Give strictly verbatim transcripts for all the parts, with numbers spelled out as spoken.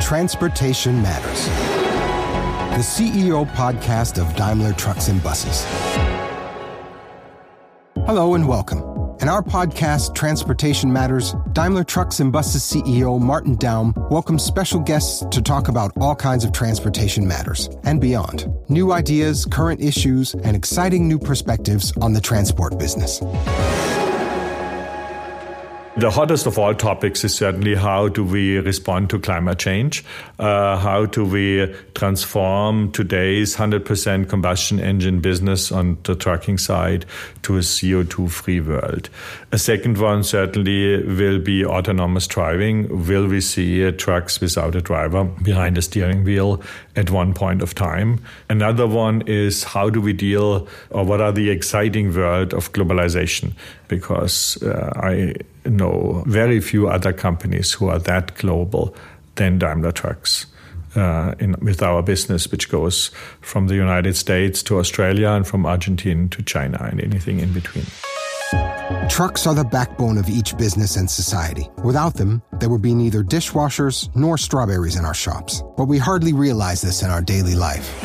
Transportation Matters, the C E O podcast of Daimler Trucks and Buses. Hello and welcome. In our podcast, Transportation Matters, Daimler Trucks and Buses C E O Martin Daum welcomes special guests to talk about all kinds of transportation matters and beyond. New ideas, current issues, and exciting new perspectives on the transport business. The hottest of all topics is certainly how do we respond to climate change? Uh, how do we transform today's one hundred percent combustion engine business on the trucking side to a C O two free world? A second one certainly will be autonomous driving. Will we see trucks without a driver behind the steering wheel at one point of time? Another one is how do we deal, or what are the exciting world of globalization? Because uh, I know very few other companies who are that global than Daimler Trucks uh, in, with our business, which goes from the United States to Australia and from Argentina to China and anything in between. Trucks are the backbone of each business and society. Without them, there would be neither dishwashers nor strawberries in our shops. But we hardly realize this in our daily life.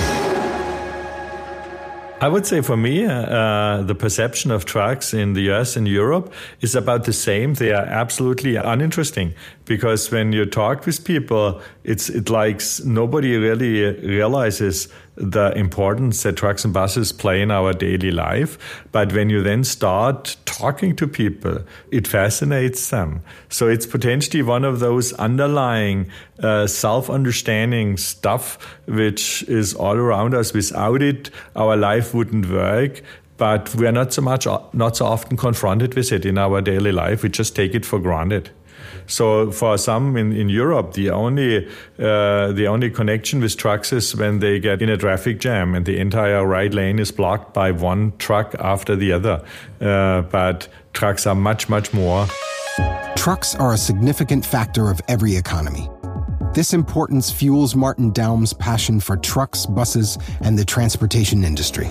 I would say for me, uh, the perception of trucks in the U S and Europe is about the same. They are absolutely uninteresting because when you talk with people, it's it like nobody really realizes the importance that trucks and buses play in our daily life. But when you then start talking to people, it fascinates them. So it's potentially one of those underlying uh, self-understanding stuff which is all around us. Without it, our life wouldn't work. But we are not so much, not so often confronted with it in our daily life. We just take it for granted. So for some in, in Europe, the only uh, the only connection with trucks is when they get in a traffic jam and the entire right lane is blocked by one truck after the other. Uh, but trucks are much, much more. Trucks are a significant factor of every economy. This importance fuels Martin Daum's passion for trucks, buses, and the transportation industry.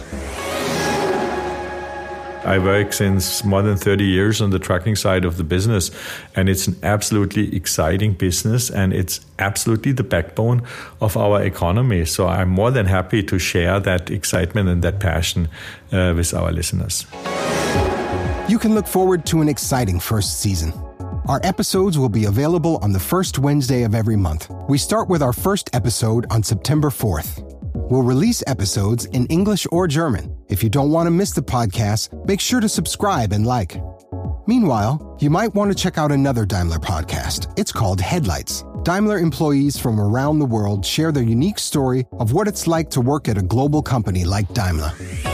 I work since more than thirty years on the trucking side of the business, and it's an absolutely exciting business, and it's absolutely the backbone of our economy. So I'm more than happy to share that excitement and that passion uh, with our listeners. You can look forward to an exciting first season. Our episodes will be available on the first Wednesday of every month. We start with our first episode on September fourth. We'll release episodes in English or German. If you don't want to miss the podcast, make sure to subscribe and like. Meanwhile, you might want to check out another Daimler podcast. It's called Headlights. Daimler employees from around the world share their unique story of what it's like to work at a global company like Daimler.